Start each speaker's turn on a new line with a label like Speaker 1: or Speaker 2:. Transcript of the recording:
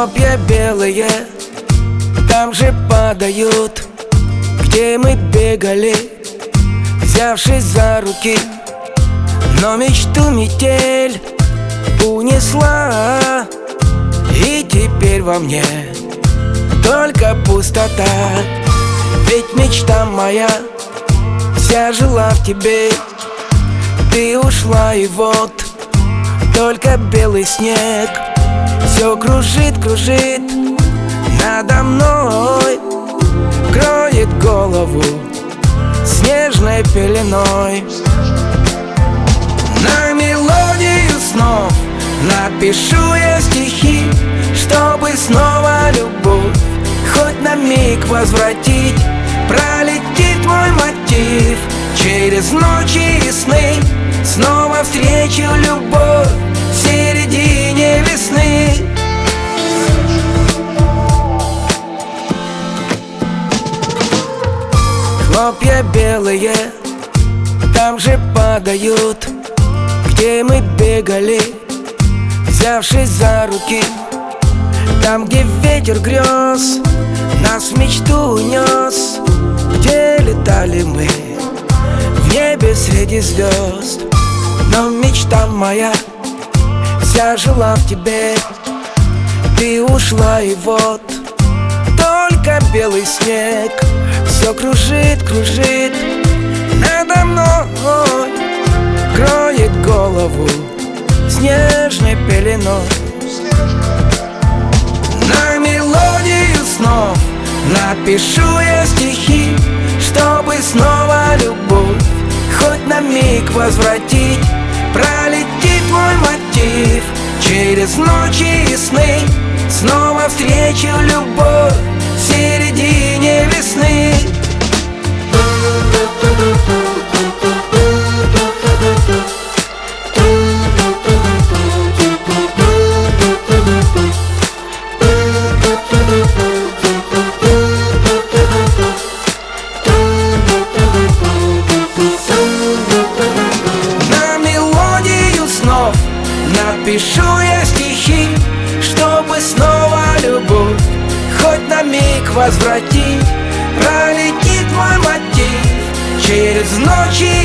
Speaker 1: Хлопья белые там же падают, где мы бегали, взявшись за руки. Но мечту метель унесла, и теперь во мне только пустота. Ведь мечта моя вся жила в тебе, ты ушла, и вот только белый снег все кружит, кружит надо мной, кроет голову снежной пеленой. На мелодию снов напишу я стихи, чтобы снова любовь хоть на миг возвратить. Пролетит мой мотив через ночи и сны, снова встречу любовь в середине весны. Хлопья белые там же падают, где мы бегали, взявшись за руки. Там, где ветер грез нас в мечту унес, где летали мы в небе среди звезд. Но мечта моя вся жила в тебе, ты ушла, и вот только белый снег все кружит, кружит надо мной, кроет голову снежной пеленой. На мелодию снов напишу я стихи, чтобы снова любовь хоть на миг возвратить. Пролетит мой мотив через ночи и сны, снова встречу любовь в середине весны. Напишу я стихи, чтобы снова любовь хоть на миг возвратить. Пролетит мой мотив через ночи